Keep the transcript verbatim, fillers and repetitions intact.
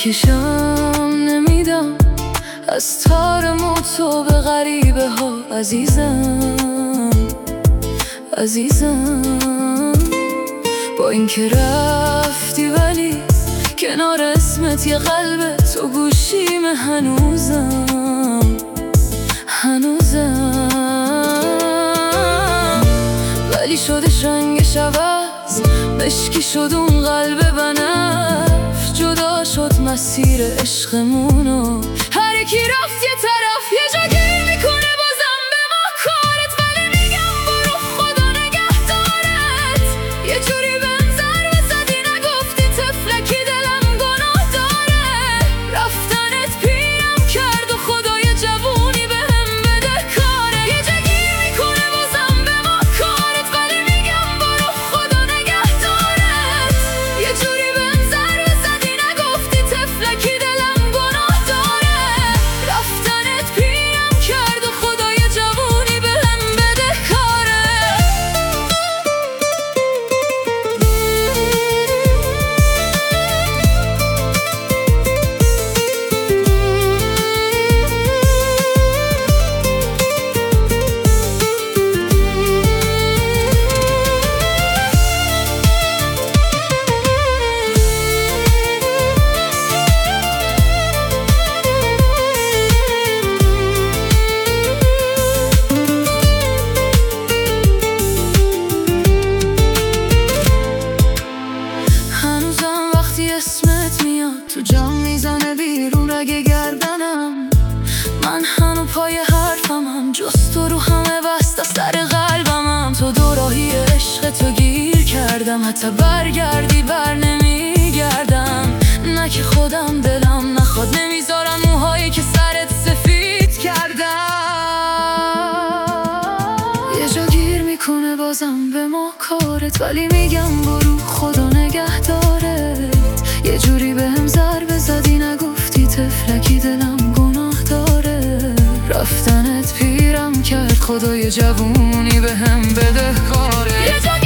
میکشم نمیدم از تار موتو به غریبه ها عزیزم عزیزم. با اینکه رفتی ولی کنار اسمت یه قلب تو گوشیم هنوزم هنوزم. ولی شدش رنگش عوض، مشکی شد اون قلب بنفش، جدا شد مسیر عشقمونو، هر کی رفت یه طرف یه جا گیر میکنه بازم به ما کارت. ولی میگم برو خدا نگهدارت، یه جوری بهم ضربه زدی نگفتی طفلکی دلم گناه داره. رفتنت پیرم کرد و خدای جوونی بهم بده کاره، یه جا گیر میکنه بازم به ما کارت. ولی میگم برو خدا نگهدارت، یه جوری بهم ضربه زدی نگفتی طفلکی دلم گناه داره. رفتنت پیرم کرد و خدای جوونی بهم بده کاره. هنوزم وقتی اسمت میاد تو جام میزنه بیرون رگ گردنم، من هنو پای حرفمم، جز تو رو همه بسته سر قلبمم. تو دوراهی عشق تو گیر کردم، حتی برگردی بر نمیگردم. نه که خودم دلم نخواد، نمیذارم موهایی که سرت سفید کردم. یه جا گیر میکنه بازم به ما کارت، ولی میگم برو خدا نگهدارت، یه جوری بهم ضربه زدی نگفتی طفلکی دلم گناه داره. رفتنت پیرم کرد خدای جوونی بهم بده کاره.